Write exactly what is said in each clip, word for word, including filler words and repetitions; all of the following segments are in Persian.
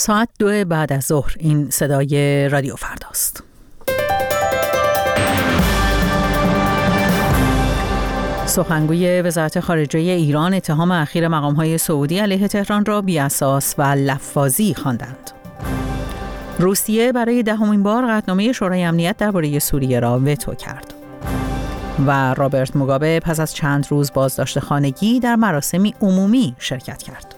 ساعت دو بعد از ظهر. این صدای رادیو فرداست. سخنگوی وزارت خارجه ایران اتهام اخیر مقام‌های سعودی علیه تهران را بی‌اساس و لفاظی خواندند. روسیه برای دهمین بار قطعنامه شورای امنیت درباره سوریه را وتو کرد. و رابرت موگابه پس از چند روز بازداشت خانگی در مراسمی عمومی شرکت کرد.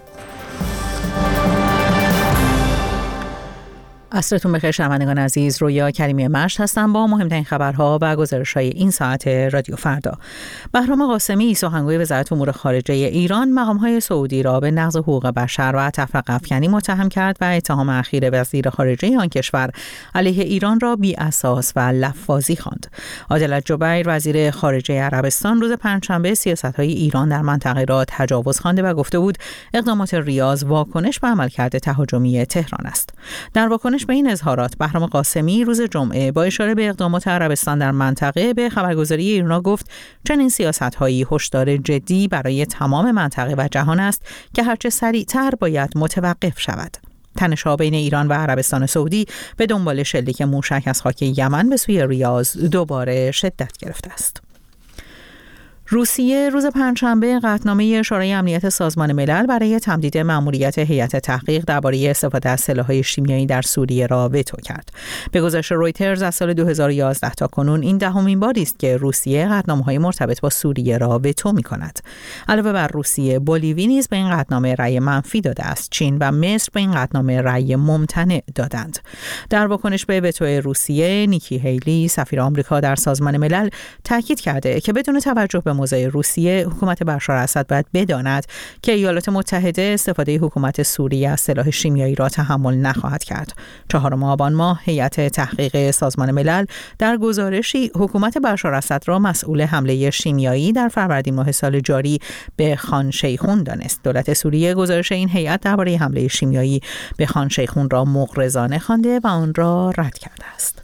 عصرتون بخیر شنوندگان عزیز، رویا کریمی مشت هستم با مهمترین خبرها و گزارش‌های این ساعت رادیو فردا. بهرام قاسمی سخنگوی وزارت امور خارجه ایران مقام‌های سعودی را به نقض حقوق بشر و تفرقه افکنی متهم کرد و اتهام اخیر وزیر خارجه آن کشور علیه ایران را بی‌اساس و لفاظی خواند. عادلت جبیر وزیر خارجه عربستان روز پنجشنبه سیاست‌های ایران در منطقه را تجاوز خوانده و گفته بود اقدامات ریاض واکنش به عملکرد تهاجمی تهران است. در واکنش به این اظهارات بهرام قاسمی روز جمعه با اشاره به اقدامات عربستان در منطقه به خبرگزاری ایرنا گفت چنین سیاست‌هایی هشدار جدی برای تمام منطقه و جهان است که هرچه سریعتر باید متوقف شود. تنش‌ها بین ایران و عربستان سعودی به دنبال شلیک موشک از خاک یمن به سوی ریاض دوباره شدت گرفته است. روسیه روز پنجشنبه قطعنامه شورای امنیت سازمان ملل برای تمدید مأموریت هیئت تحقیق درباره استفاده از سلاح‌های شیمیایی در سوریه را وتو کرد. به گزارش رویترز از سال دو هزار و یازده تا کنون این دهمین باری است که روسیه قطعنامه‌های مرتبط با سوریه را وتو می‌کند. علاوه بر روسیه، بولیوی نیز به این قطعنامه رأی منفی داده است. چین و مصر به این قطعنامه رأی ممتنع دادند. در واکنش به وتو روسیه، نیکی هیلی سفیر آمریکا در سازمان ملل تاکید کرده که بدون توجه به موضع روسیه، حکومت بشار اسد باید بداند که ایالات متحده استفاده حکومت سوریه از سلاح شیمیایی را تحمل نخواهد کرد. چهارم آبان ماه هیئت تحقیق سازمان ملل در گزارشی حکومت بشار اسد را مسئول حمله شیمیایی در فروردین ماه سال جاری به خان شیخون دانست. دولت سوریه گزارش این هیئت درباره حمله شیمیایی به خان شیخون را مغرضانه خوانده و آن را رد کرده است.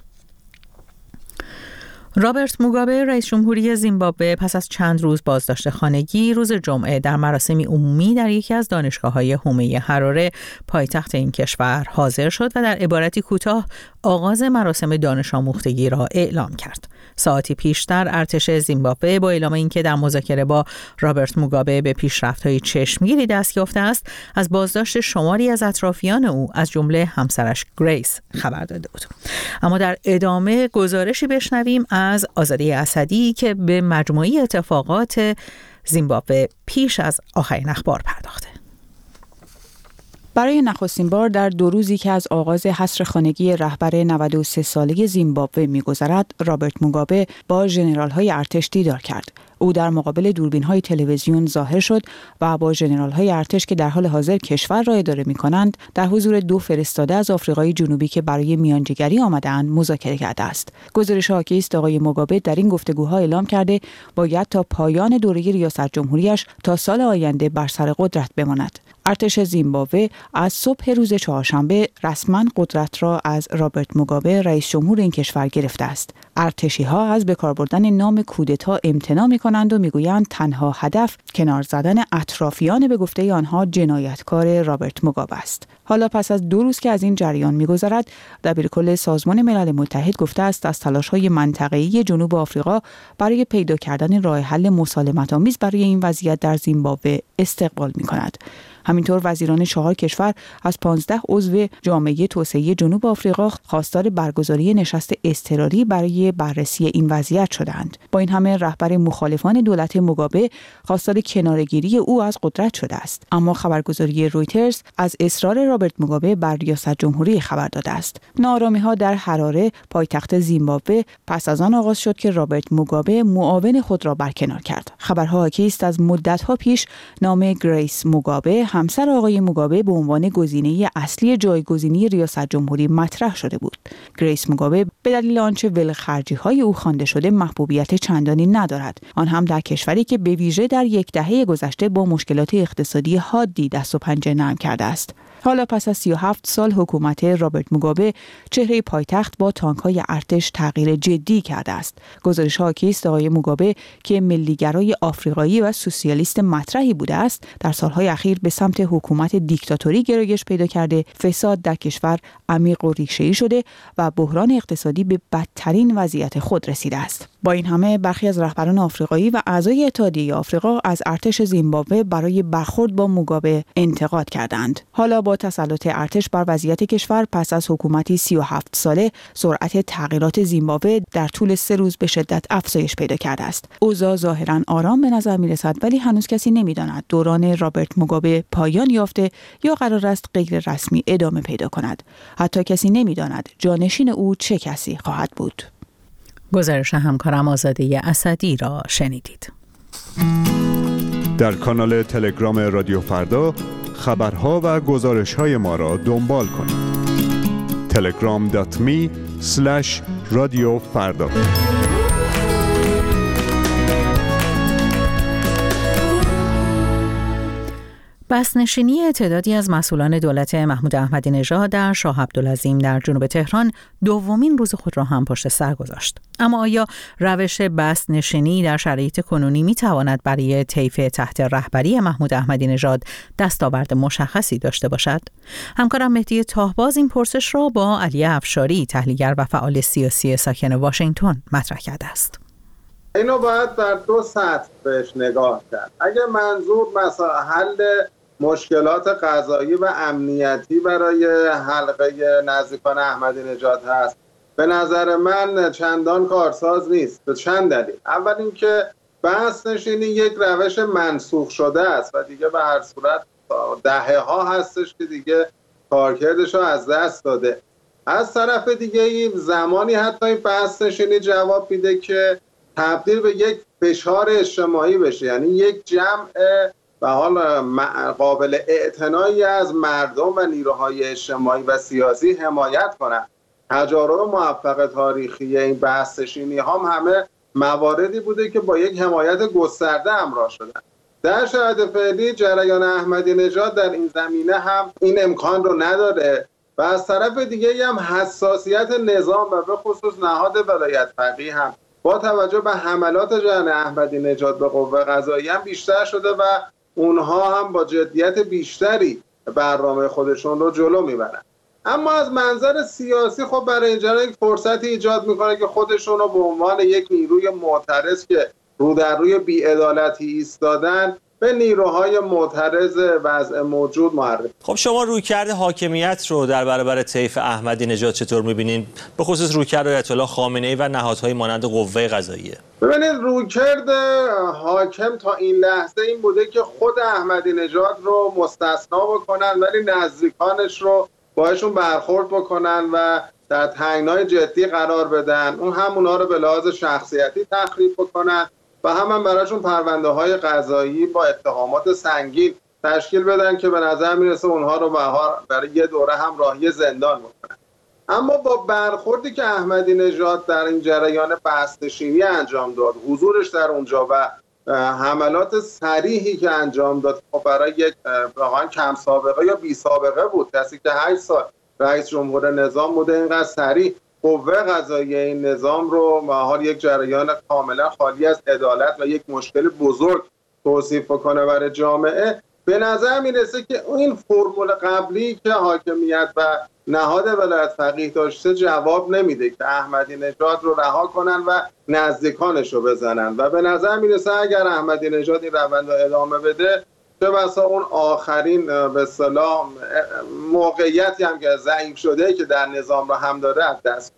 رابرت موگابه رئیس جمهوری زیمبابوه پس از چند روز بازداشت خانگی روز جمعه در مراسمی عمومی در یکی از دانشگاه‌های حومه حراره پایتخت این کشور حاضر شد و در عبارتی کوتاه آغاز مراسم دانش آموختگی را اعلام کرد. ساعتی پیشتر ارتش زیمبابوه با اعلام اینکه در مذاکره با رابرت موگابه به پیشرفت‌های چشمگیری دست یافته است، از بازداشت شماری از اطرافیان او از جمله همسرش گریس خبر داده بود. اما در ادامه گزارشی بشنویم از آزاده اسدی که به مجموعی اتفاقات زیمبابوه پیش از آخرین اخبار پرداخته. برای نخستین بار در دو روزی که از آغاز حصر خانگی رهبر نود و سه ساله زیمبابوه می‌گذرد، رابرت موگابه با ژنرال‌های ارتش دیدار کرد. او در مقابل دوربین‌های تلویزیون ظاهر شد و با ژنرال‌های ارتش که در حال حاضر کشور را اداره می‌کنند، در حضور دو فرستاده از آفریقای جنوبی که برای میانجیگری آمده‌اند مذاکره کرده است. گزارش حاکی است آقای موگابه در این گفتگوها اعلام کرده باید تا پایان دوره ریاست جمهوریش تا سال آینده بر سر قدرت بماند. ارتش زیمبابوه از صبح روز چهارشنبه رسما قدرت را از رابرت موگابه رئیس جمهور این کشور گرفته است. ارتشی‌ها از بکار بردن نام کودتا امتناع می‌کنند و می‌گویند تنها هدف کنار زدن اطرافیان به گفته آنها جنایتکار رابرت موگابه است. حالا پس از دو روز که از این جریان می‌گذرد، دبیرکل سازمان ملل متحد گفته است از تلاش‌های منطقه‌ای جنوب آفریقا برای پیدا کردن راه حل مسالمت‌آمیز برای این وضعیت در زیمبابوه استقبال می‌کند. همینطور وزیران چهار کشور از پانزده عضو جامعه توسعه جنوب آفریقا خواستار برگزاری نشست اضطراری برای بررسی این وضعیت شدند. با این همه رهبر مخالفان دولت موگابه خواستار کناره‌گیری او از قدرت شده است. اما خبرگزاری رویترز از اصرار رابرت موگابه بر ریاست جمهوری خبر داده است. ناآرامی‌ها در حراره پایتخت زیمبابوه پس از آن آغاز شد که رابرت موگابه معاون خود را برکنار کرد. خبرها حاکی است از مدت‌ها پیش نام گریس موگابه همسر آقای موگابه به عنوان گزینه اصلی جایگزینی ریاست جمهوری مطرح شده بود. گریس موگابه به دلیل آنچه ولخرجی‌های او خوانده شده محبوبیت چندانی ندارد، آن هم در کشوری که به ویژه در یک دهه گذشته با مشکلات اقتصادی حادی دست و پنجه نرم کرده است. حالا پس از سی و هفت سال حکومت رابرت موگابه، چهره پایتخت با تانک‌های ارتش تغییر جدی کرده است. گزارش‌ها حاکی است آقای موگابه که ملیگرای آفریقایی و سوسیالیست مطرحی بوده است، در سالهای اخیر به سمت حکومت دیکتاتوری گرایش پیدا کرده، فساد در کشور عمیق و ریشه‌ای شده و بحران اقتصادی به بدترین وضعیت خود رسیده است. با این همه برخی از رهبران آفریقایی و اعضای اتحادیه آفریقا از ارتش زیمبابوه برای برخورد با موگابه انتقاد کردند. حالا با تسلط ارتش بر وضعیت کشور پس از حکومتی سی و هفت ساله، سرعت تغییرات زیمبابوه در طول سه روز به شدت افزایش پیدا کرده است. اوضاع ظاهراً آرام به نظر می‌رسد، ولی هنوز کسی نمی‌داند دوران رابرت موگابه پایان یافته یا قرار است غیر رسمی ادامه پیدا کند. حتی کسی نمی‌داند جانشین او چه کسی خواهد بود. گزارش همکارم آزاده اسدی را شنیدید. در کانال تلگرام رادیو فردا خبرها و گزارش‌های ما را دنبال کنید. تلگرام دات می اسلش رادیو فردا. بسنشینی تعدادی از مسئولان دولت محمود احمدی نژاد در شاه عبدالعظیم در جنوب تهران دومین روز خود را هم پشت سر گذاشت. اما آیا روش بسنشینی در شرایط کنونی می تواند برای طیف تحت رهبری محمود احمدی نژاد دستاورد مشخصی داشته باشد؟ همکارم مهدی تاهباز این پرسش را با علی افشاری، تحلیلگر و فعال سیاسی ساکن واشنگتن مطرح کرده است. اینو باید در دو سطح بهش نگاه کرد. اگه منظور مثلا حل مشکلات قضایی و امنیتی برای حلقه نزدیکان احمدی نژاد هست، به نظر من چندان کارساز نیست. به چند دلیل. اول اینکه بسنشینی یک روش منسوخ شده است و دیگه به هر صورت دهه ها هستش که دیگه کارکردش رو از دست داده. از طرف دیگه زمانی حتی این بسنشینی جواب میده که تبدیل به یک فشار اجتماعی بشه، یعنی یک جمع و حال قابل اعتنایی از مردم و نیروهای اجتماعی و سیاسی حمایت کنند. تجارب موفق تاریخی این بسنشینی هم همه مواردی بوده که با یک حمایت گسترده همراه شدن. در شرایط فعلی جریان احمدی نژاد در این زمینه هم این امکان رو نداره و از طرف دیگه هم حساسیت نظام و به خصوص نهاد ولایت فقیه هم با توجه به حملات جریان احمدی نژاد به قوه قضاییه هم بیشتر شده و اونها هم با جدیت بیشتری برنامه خودشون رو جلو میبرن. اما از منظر سیاسی خب برای اینجا یک فرصتی ایجاد میکنه که خودشون رو به عنوان یک نیروی معترض که رو در روی بی‌عدالتی ایستادن به نیروهای معترض وضع موجود معرفی. خب شما رویکرد حاکمیت رو در برابر طیف احمدی نژاد چطور می‌بینید؟ به خصوص رویکرد آیت الله خامنه‌ای و نهادهای مانند قوه قضاییه. ببینید رویکرد حاکم تا این لحظه این بوده که خود احمدی نژاد رو مستثنا بکنن ولی نزدیکانش رو باهاشون برخورد بکنن و در تنگنای جدی قرار بدن، اون هم اونا رو به لحاظ شخصیتی تخریب بکنن و هم, هم براشون پرونده های قضایی با اتهامات سنگین تشکیل بدن که به نظر میرسه اونها رو برای یه دوره هم راهی زندان بکنن. اما با برخوردی که احمدی نژاد در این جریان بسنشینی انجام داد، حضورش در اونجا و حملات صریحی که انجام داد، خب برای یک واقعا کم سابقه یا بی سابقه بود. کسی که هشت سال رئیس جمهور نظام بوده اینقدر صریح قوه قضاییه این نظام رو حال یک جریان کاملا خالی از عدالت و یک مشکل بزرگ توصیف بکنه برای جامعه، به نظر میرسه که این فرمول قبلی که حاکمیت و نهاد ولایت فقیه داشته جواب نمیده که احمدی نژاد رو رها کنن و نزدیکانش رو بزنن و به نظر میرسه اگر احمدی نژاد این روند رو ادامه بده چه بسا اون آخرین به اصطلاح موقعیتی هم که ضعیف شده که در نظام رو هم داره از دست.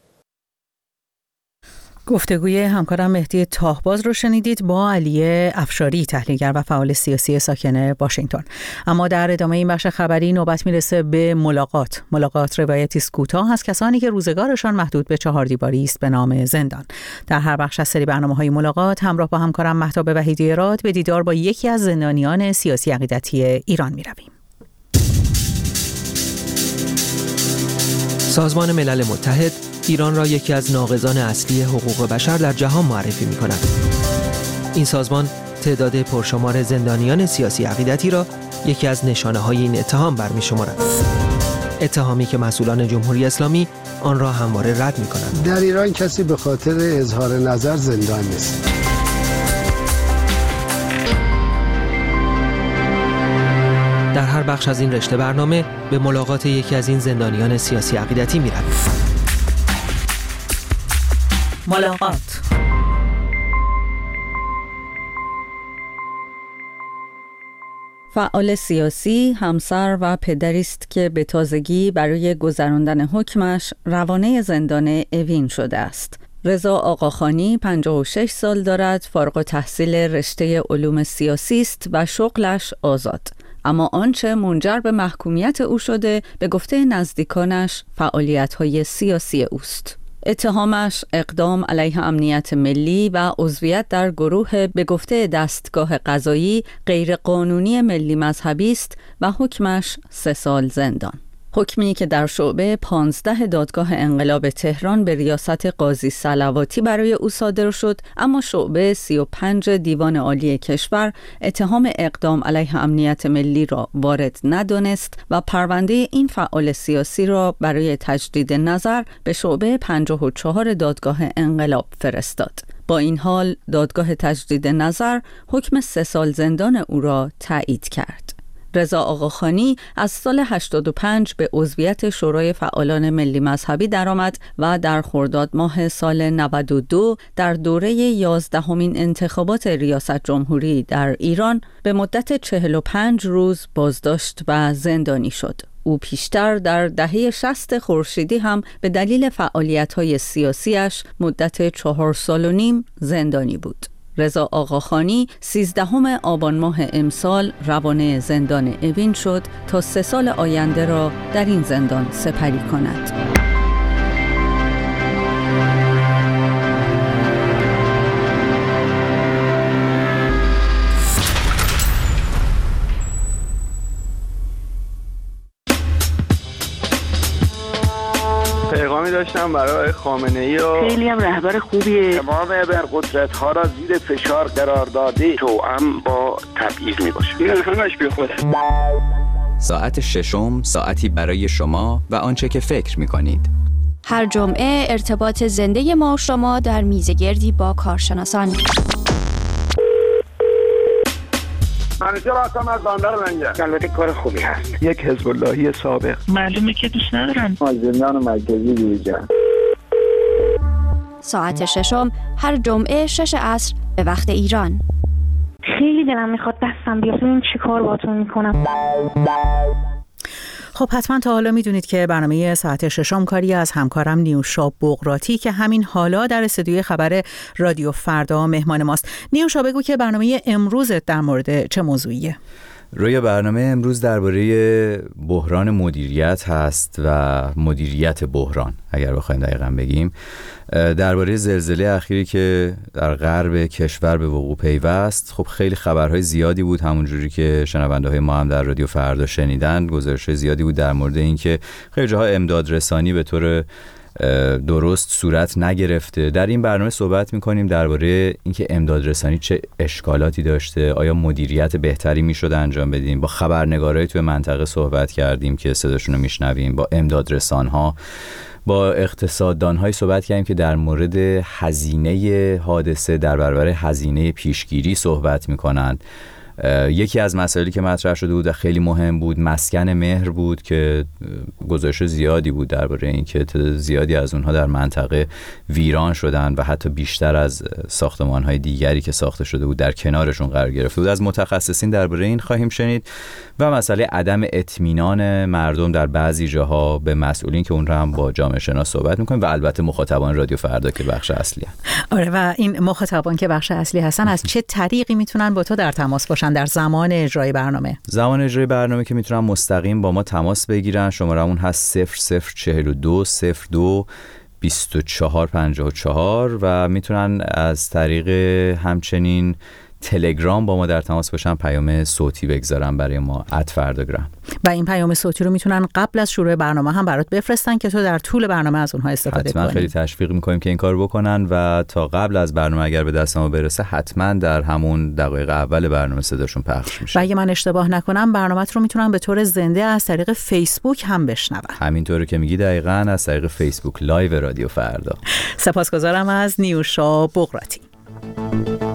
گفتگوی همکارم مهدی تاهباز رو شنیدید با علی افشاری، تحلیلگر و فعال سیاسی ساکن واشنگتن. اما در ادامه این بخش خبری نوبت میرسه به ملاقات. ملاقات روایتی است کوتاه از کسانی که روزگارشان محدود به چهار دیواری است به نام زندان. در هر بخش از سری برنامه‌های ملاقات همراه با همکارم مهتاب وحیدی راد به دیدار با یکی از زندانیان سیاسی عقیدتی ایران میرویم. سازمان ملل متحد ایران را یکی از ناقضان اصلی حقوق بشر در جهان معرفی می‌کند. این سازمان تعداد پرشمار زندانیان سیاسی عقیدتی را یکی از نشانه‌های این اتهام برمی‌شمارد. اتهامی که مسئولان جمهوری اسلامی آن را همواره رد می‌کنند. در ایران کسی به خاطر اظهار نظر زندان نیست. در هر بخش از این رشته برنامه به ملاقات یکی از این زندانیان سیاسی عقیدتی می‌رویم. ملاقات. فعال سیاسی، همسر و پدری است که به تازگی برای گذراندن حکمش روانه زندان اوین شده است. رضا آقاخانی پنجاه و شش سال دارد، فارغ التحصیل رشته علوم سیاسی است و شغلش آزاد. اما آنچه منجر به محکومیت او شده به گفته نزدیکانش فعالیت‌های سیاسی اوست. اتهامش اقدام علیه امنیت ملی و عضویت در گروه به گفته دستگاه قضایی غیرقانونی ملی مذهبی است و حکمش سه سال زندان. حکمی که در شعبه پانزده دادگاه انقلاب تهران به ریاست قاضی صلواتی برای او صادر شد، اما شعبه سی و پنج دیوان عالی کشور اتهام اقدام علیه امنیت ملی را وارد ندانست و پرونده این فعال سیاسی را برای تجدید نظر به شعبه پنجاه و چهار دادگاه انقلاب فرستاد. با این حال دادگاه تجدید نظر حکم سه سال زندان او را تایید کرد. رضا آقاخانی از سال هشتاد و پنج به عضویت شورای فعالان ملی مذهبی درآمد و در خرداد ماه سال نود و دو در دوره یازدهمین انتخابات ریاست جمهوری در ایران به مدت چهل و پنج روز بازداشت و زندانی شد. او پیشتر در دهه شصت خورشیدی هم به دلیل فعالیت‌های سیاسیش مدت چهار سال و نیم زندانی بود. رضا آقاخانی سیزدهم آبان ماه امسال روانه زندان اوین شد تا سه سال آینده را در این زندان سپری کند. پیغامی داشتم برای خامنه‌ای و خیلی هم رهبر خوبیه. تمام ابرقدرت‌ها را زیر فشار قرار داده، توأم با تبعیض میباشه. این همش بی خوده. ساعت ششم ساعتی برای شما و آنچه که فکر میکنید. هر جمعه ارتباط زنده ما و شما در میزگردی با کارشناسان. منیجر آسام از باندر منگه. البته کار خوبی هست. یک حزب اللهی سابق. معلومه که دوست ندارن. از زندان مرکزی بیرون. ساعت ششم هر جمعه شش عصر به وقت ایران. خیلی دلم میخواد دستم بیاد ببینم چی کار باهاتون میکنم. خب حتما تا حالا میدونید که برنامه ساعت ششم کاری از همکارم نیوشا بغراتی که همین حالا در استودیوی خبر رادیو فردا مهمان ماست. نیوشا بگو که برنامه امروز در مورد چه موضوعیه؟ روی برنامه امروز درباره بحران مدیریت هست و مدیریت بحران، اگر بخوایم دقیقاً بگیم، درباره زلزله اخیری که در غرب کشور به وقوع پیوست. خب خیلی خبرهای زیادی بود، همونجوری که شنونده‌های ما هم در رادیو فردا شنیدن، گزارش‌های زیادی بود در مورد اینکه خیلی جاها امداد رسانی به طور درست صورت نگرفته. در این برنامه صحبت می‌کنیم درباره اینکه امداد رسانی چه اشکالاتی داشته، آیا مدیریت بهتری می‌شد انجام بدیم. با خبرنگارای توی منطقه صحبت کردیم که صداشون رو میشنویم، با امداد رسان‌ها، با اقتصاددان‌های صحبت کردیم که در مورد هزینه حادثه در برابر هزینه پیشگیری صحبت می‌کنند. یکی از مسائلی که مطرح شده بود و خیلی مهم بود مسکن مهر بود که گزارش زیادی بود درباره اینکه تعداد زیادی از اونها در منطقه ویران شدن و حتی بیشتر از ساختمان‌های دیگری که ساخته شده بود در کنارشون قرار گرفته بود. از متخصصین درباره این خواهیم شنید و مسئله عدم اطمینان مردم در بعضی جاها به مسئولین که اون رو هم با جامعه شناس صحبت می‌کنیم و البته مخاطبان رادیو فردا که بخش اصلی هستن. آره، و این مخاطبان که بخش اصلی هستن از چه طریقی میتونن با تو در تماس باشن در زمان اجرای برنامه؟ زمان اجرای برنامه که میتونن مستقیم با ما تماس بگیرن. شمارمون هست صفر صفر چهل و دو صفر دو بیست و چهار پنجاه و چهار و میتونن از طریق همچنین تلگرام با ما در تماس باشن، پیام صوتی بگذارن برای ما ات فرداگرام. و این پیام صوتی رو میتونن قبل از شروع برنامه هم برات بفرستن که تو در طول برنامه از اونها استفاده حتما کنی. خیلی تشویق میکنیم که این کار بکنن و تا قبل از برنامه اگر به دست ما برسه حتما در همون دقایق اول برنامه صداشون پخش میشه. و اگه من اشتباه نکنم برنامه‌ت رو میتونن به طور زنده از طریق فیسبوک هم بشنون. همینطوره که میگی، دقیقاً از طریق فیسبوک لایو رادیو فردا. سپاسگزارم از نیوشا بقراتی.